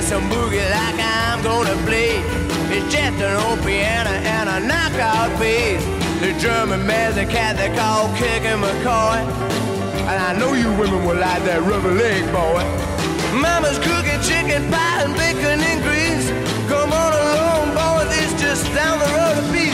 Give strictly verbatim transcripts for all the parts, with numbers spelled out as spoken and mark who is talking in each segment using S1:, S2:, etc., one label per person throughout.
S1: some boogie like I'm gonna play. It's just an old piano and a knockout bass. The German man's a cat they call Kicking McCoy. And I know you women will like that rubber leg, boy. Mama's cooking chicken pie and bacon and greens. Come on along, boy, it's just down the road a piece.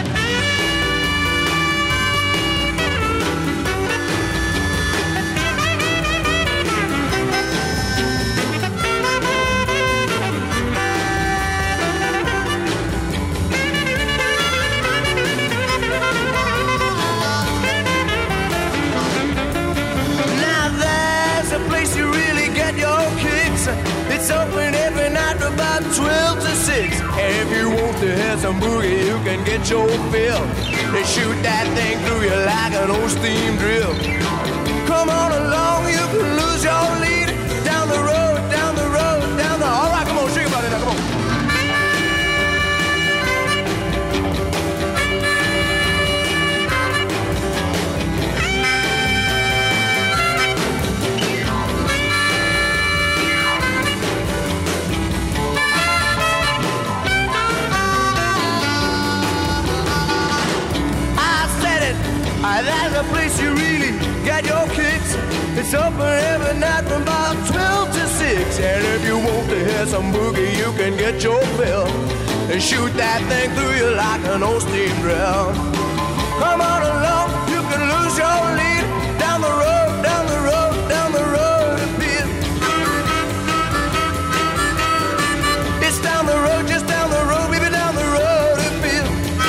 S1: It's open every night from about twelve to six. And if you want to hear some boogie, you can get your fill. They shoot that thing through you like an old steam drill. Come on along, you can lose your lead. Down the road, down the road, down the... All right, come on, shake about it now, come on. That's a place you really get your kicks. It's open every night from about twelve to six. And if you want to hear some boogie, you can get your fill. And shoot that thing through you like an old steam drill. Come on along, you can lose your lead. Down the road, down the road, down the road a bit. It's down the road, just down the road, baby, down the road a bit.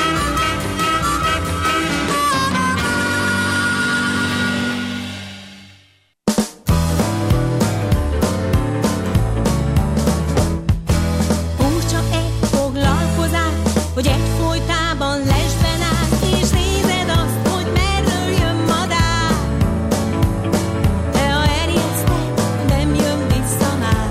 S2: Hogy egyfolytában lesben állsz, és nézed azt, hogy merről jön madár. De ha elérsztek, nem jön vissza már.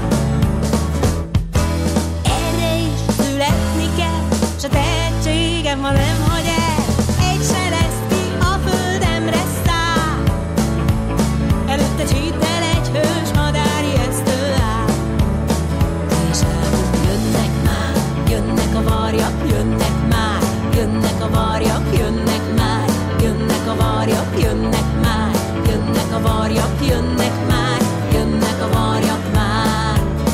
S2: Erre is születni kell, s a tehetségem, ha nem hagy el. Egy se lesz ki a földemre száll. Előtte csípd el egy hős madár ijesztő áll. És elmúlt jönnek már, jönnek a varjak, jönnek már, jönnek a varjak, jönnek már, jönnek a varjak, jönnek már, jönnek a varjak, jönnek már, jönnek a varjak már.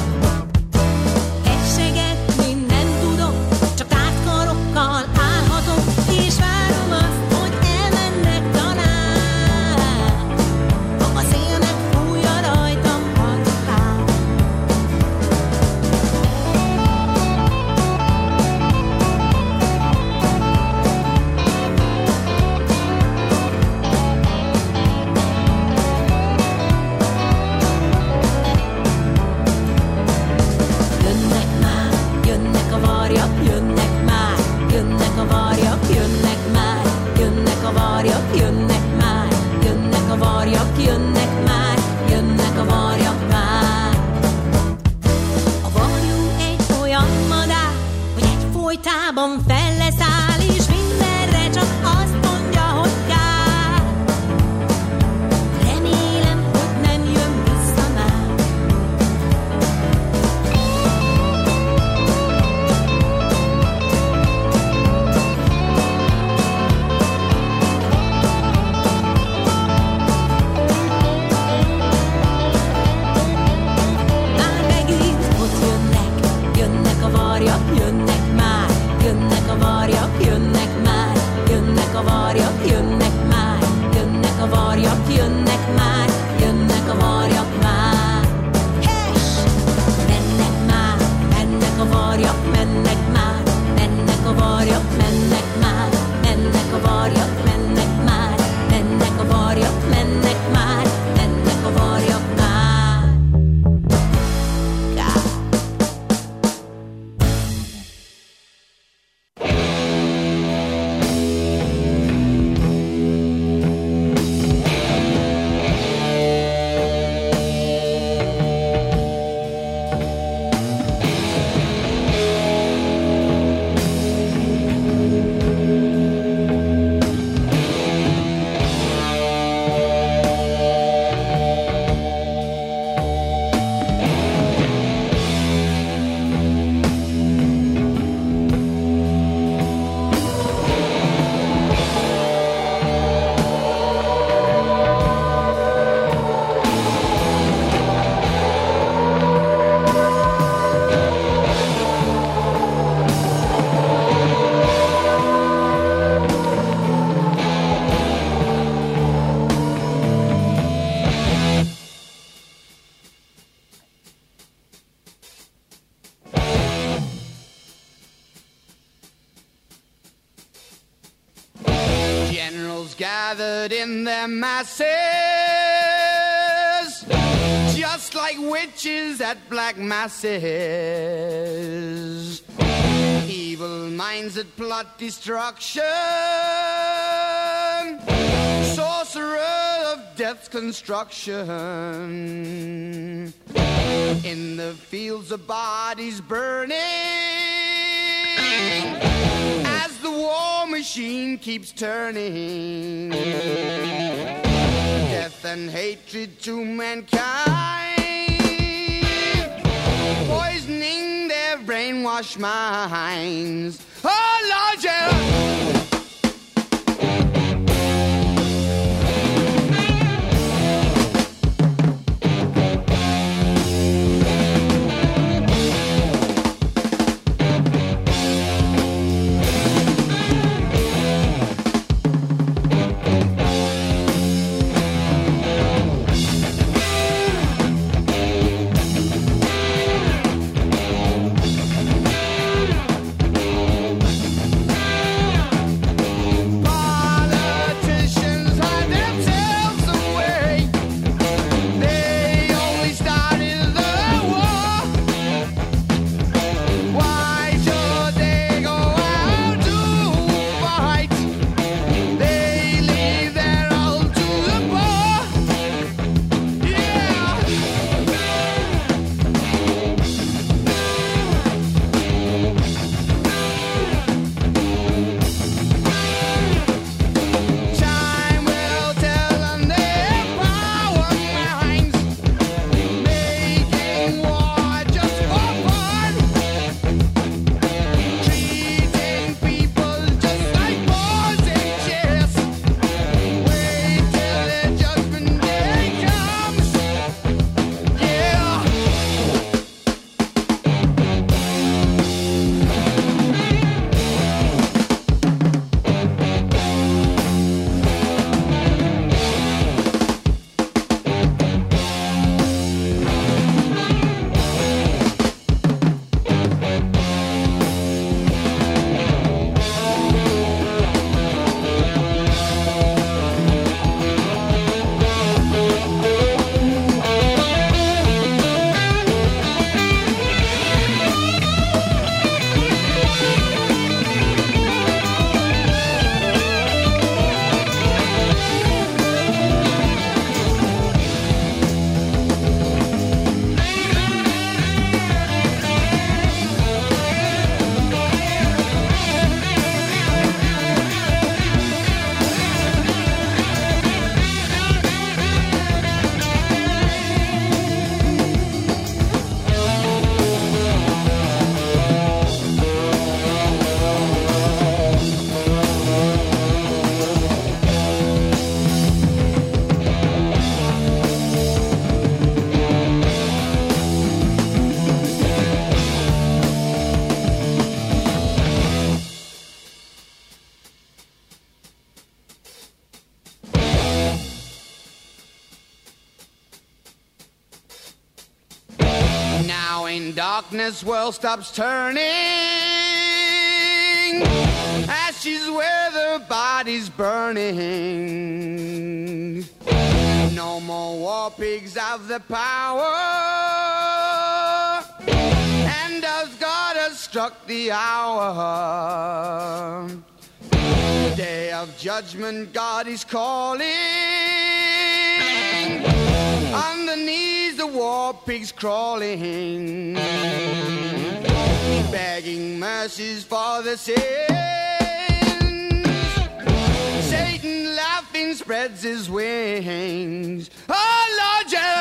S2: Essegetni nem tudok, csak tártkarokkal állhatok, és várom azt, hogy elmennek talán. Ha a szélnek fújja rajtam hatokán. Folytában fel leszáll, és mindenre csak azt mondja, hogy kár. Remélem, hogy nem jön vissza már. Már megint ott jönnek, jönnek a varjak, jönnek már. Jönnek a varjak, jönnek már, jönnek a varjak, jönnek már, jönnek a varjak, jönnek már, jönnek a varjak már. És mennek már, mennek a varjak, mennek már, mennek a varjak, mennek már, mennek a varjak, mennek már, mennek a varjak, mennek már, mennek a varjak már. Ká.
S3: gathered in their masses, just like witches at black masses. Evil minds that plot destruction, sorcerer of death's construction. In the fields of bodies burning, as the war machine keeps turning. Death and hatred to mankind, poisoning their brainwashed minds. Oh Lord, yeah. Darkness, world stops turning, ashes where the body's burning. No more war pigs have the power, and as God has struck the hour, day of judgment God is calling. Underneath the war pigs crawling, begging mercies for the sins. Satan laughing spreads his wings. Oh Lord, yeah.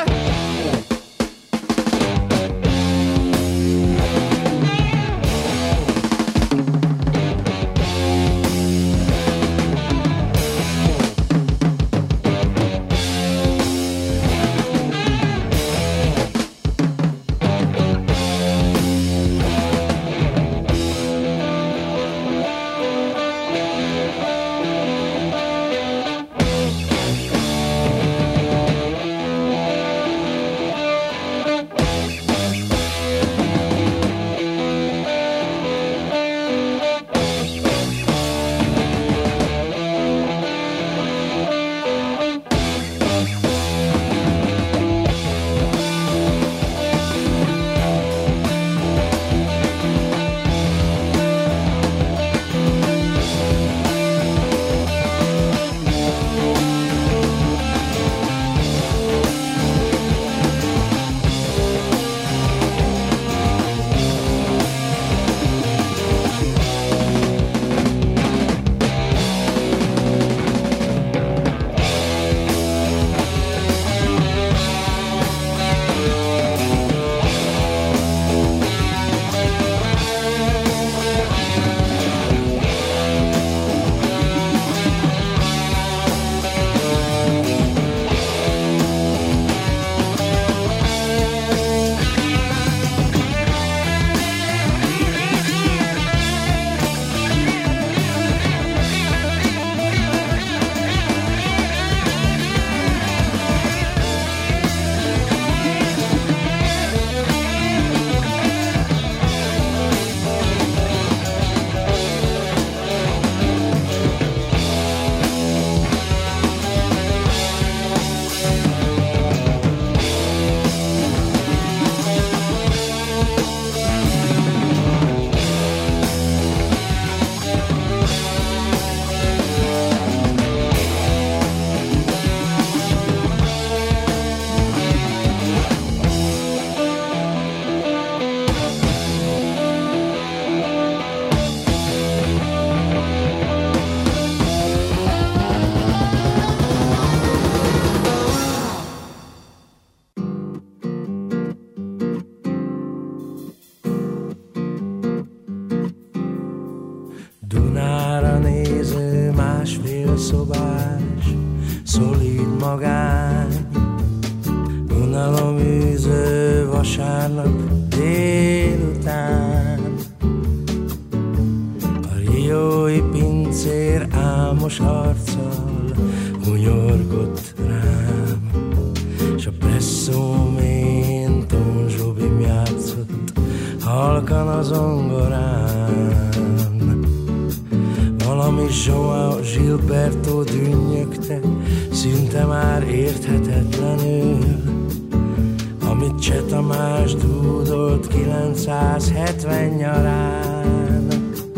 S4: hajlamos arccal hunyorgott rám, s a presszómén Tom Zsobim játszott halkan a zongorán. Valami João Gilberto dünnyögte, szinte már érthetetlenül, amit Cseh Tamás dúdolt kilencszázhetven nyarán.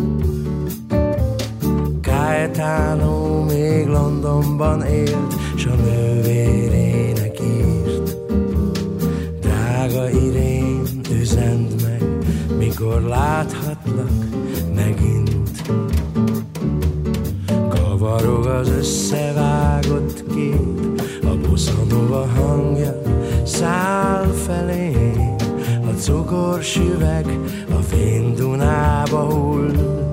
S4: Caetano még Londonban élt, s a nővérének írt: drága Irén, üzend meg, mikor láthatlak megint. Kavarog az összevágott kép, a bossa nova hangja száll felé, a cukorsüveg a fén Dunába hull.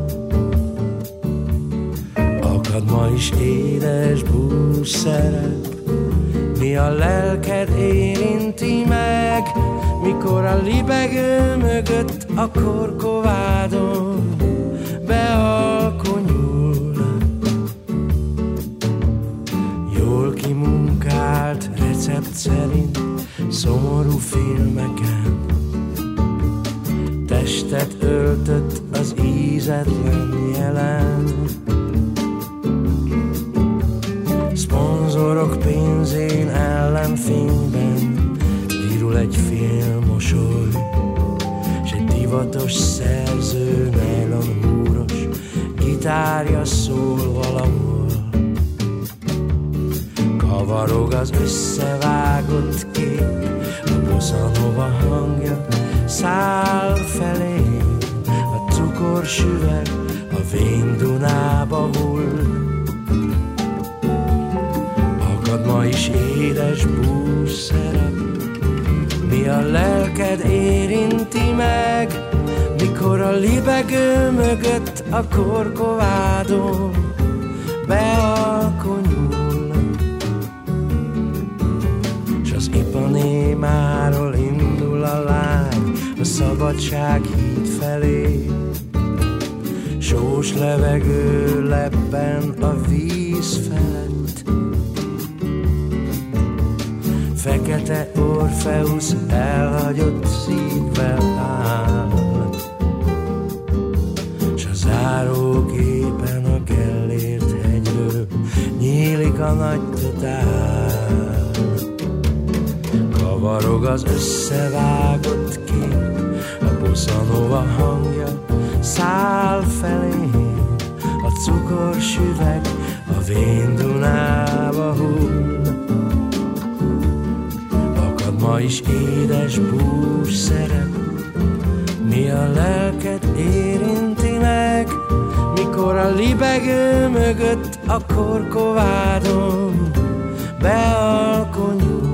S4: Akad ma is édes búszerep, mi a lelked érinti meg, mikor a libegő mögött a Korkovádon bealkonyul. Jól kimunkált recept szerint szomorú filmeken testet öltött az ízetlen jelen. Szponzorok pénzén ellenfényben virul egy fél mosoly, s egy divatos szerző nylon húros gitárja szól valahol. Kavarog az összevágott kép, a bossa nova hangja száll felé, a cukorsüveg a vén Dunába hull. Akad ma is édes búszerep, mi a lelked érinti meg, mikor a libegő mögött a Korkovádon bealkonyul. S az Ipanémáról indul a lány a szabadság híd felé, sós levegő lebben a víz felett. Fekete Orfeusz elhagyott szívvel áll, s a záróképen a Gellért hegyről nyílik a nagy totál. Kavarog az összevágott kép, a bossa nova hangja száll felé, a cukorsüveg a vén Dunába hull. Ma is édes búszerep, mi a lelked érinti meg, mikor a libegő mögött a Korkovádon bealkonyul.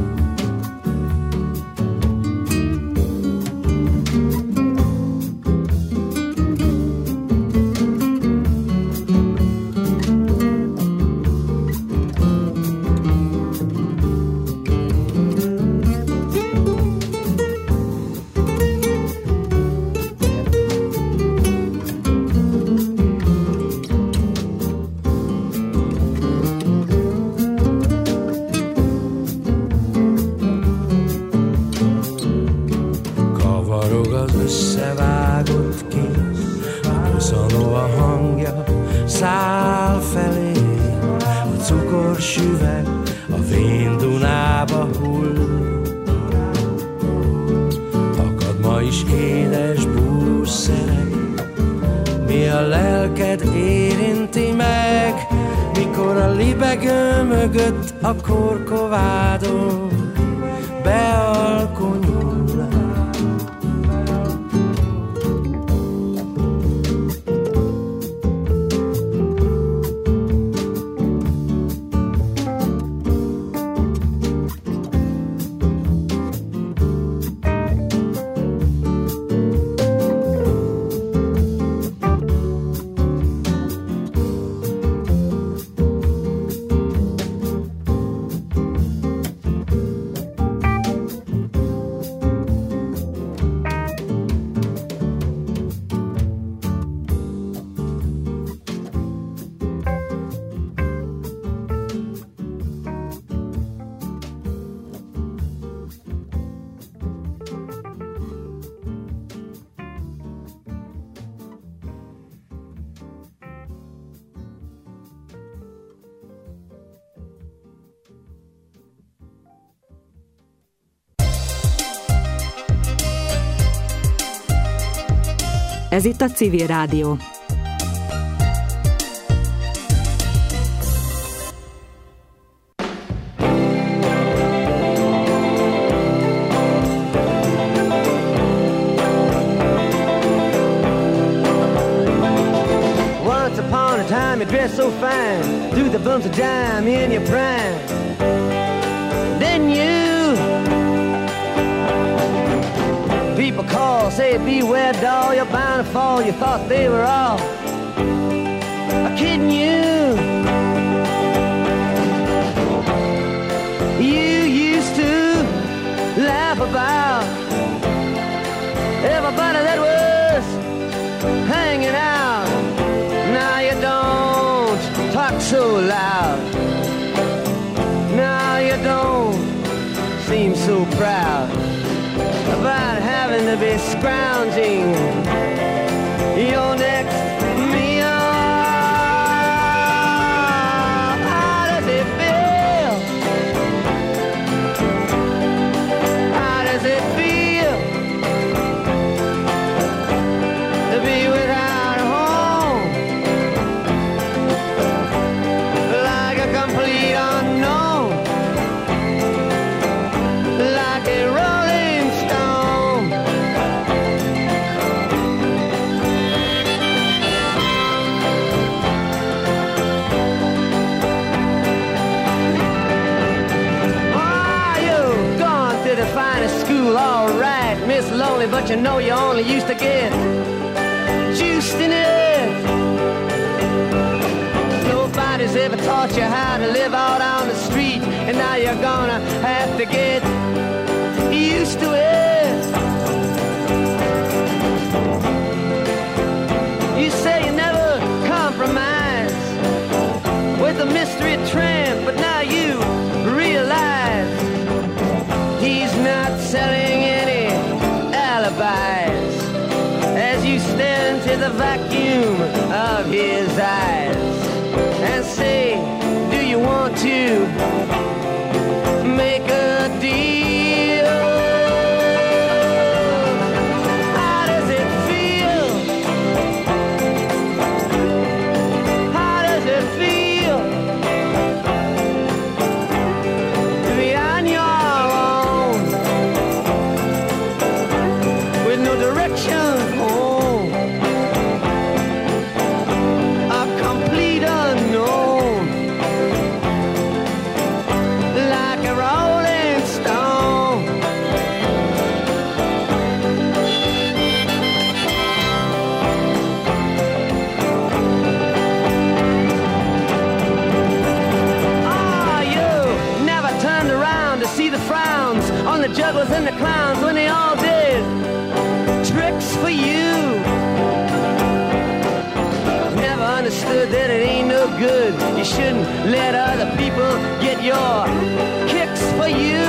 S4: A Korkovádon bealkonyul.
S5: Ez itt a Civil Rádió.
S6: Once upon a time you dressed so fine, threw the bumps of dime in your prime. Then you people call, say beware doll, you're bound to fall. You thought they were all kidding you. You used to laugh about everybody that was hanging out. Now you don't talk so loud. Now you don't seem so proud about having to be scrounging your next meal. How does it feel? How does it feel to be without a home? Like a complete unknown, like a rolling stone. Ah, you've gone to the finest school, all right, Miss Lonely, but you know you only used to get juiced in it. Nobody's ever taught you how to live out on the street, and now you're gonna have to get used to it. You say you never compromise with a mystery tramp, but now you realize he's not selling any alibis as you stare into the vacuum of his eyes and say, do you want to make a deal? How does it feel? How does it feel to be on your own with no direction home? A complete unknown, like a rolling stone. Ah, you never turned around to see the frowns on the jugglers and the clowns when they all did tricks for you. Never understood that it ain't no good. You shouldn't let other people get your kicks for you.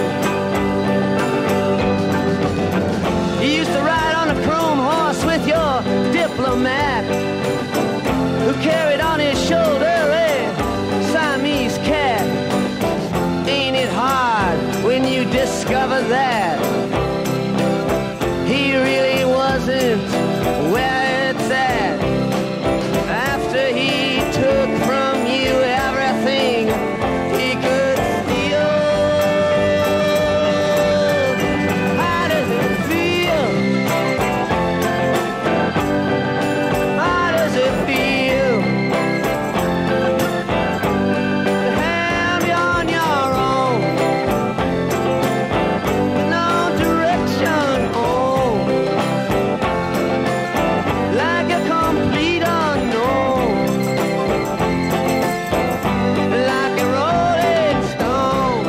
S6: You used to ride on a chrome horse with your diplomat, who carried on his shoulder a Siamese cat. Ain't it hard when you discover that he really wasn't where it's at? After he took from you everything he could steal. How does it feel? How does it feel to have you on your own, with no direction home, like a complete unknown, like a rolling stone?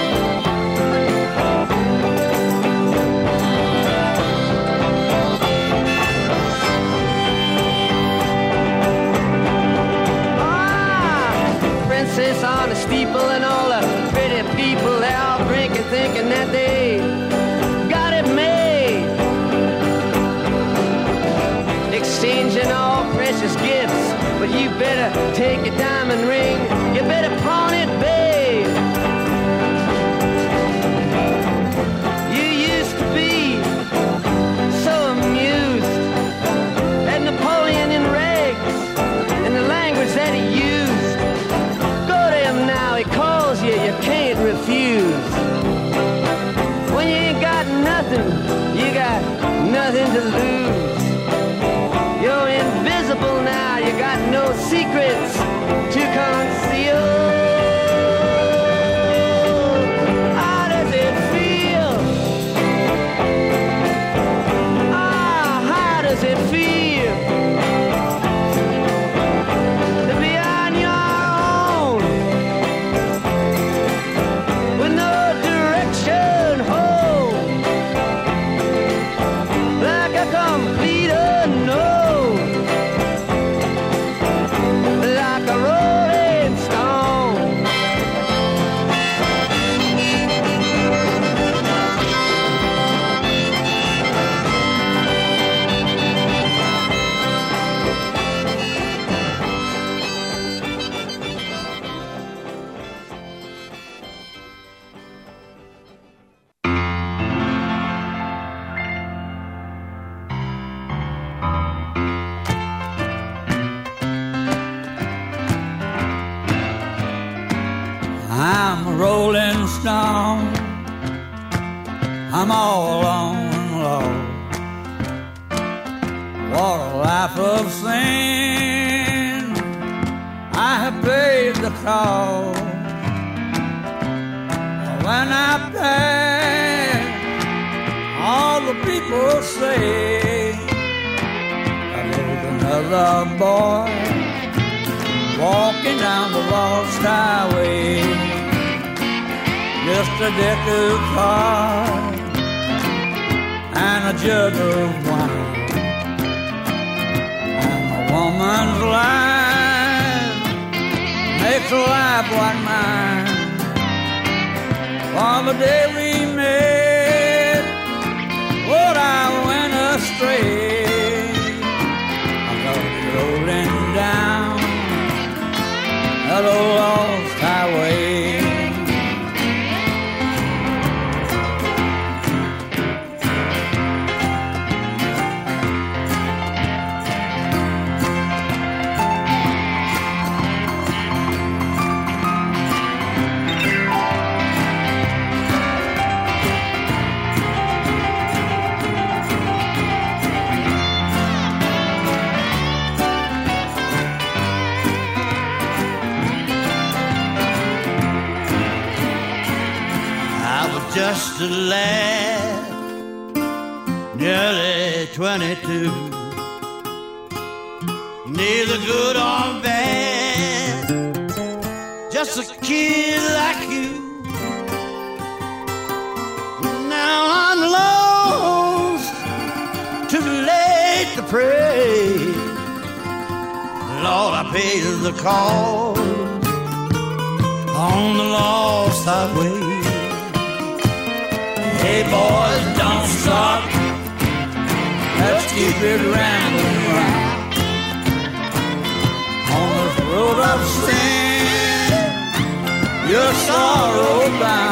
S6: Ah, princess on the steeple and all the pretty people, they're all drinking, thinking that they got it made, exchanging all precious gifts. But you better take your diamond ring, you better pawn it, babe. You used to be so amused to lose. You're invisible now, you got no secrets to conceal. How does it feel? Ah, how does it feel to be on your own with no direction home, like a complete unknown, like a rolling stone?
S5: I'm a rolling stone, I'm all alone and low. What a life of sin, I have paid the cost. When I pass, all the people say there's another boy walking down the lost highway. Just a deck of cards and a jug of wine, and a woman's life makes a life like mine. On the day we met, Lord, I went astray. I was rolling down that old lost highway.
S3: Just a lad, nearly twenty-two, neither good or bad, just a kid like you. Now I'm lost, too late to pray. Lord, I paid the cost on the lost highway. Hey boys, don't stop, let's keep it rambling round on this road of sin, your sorrow bound.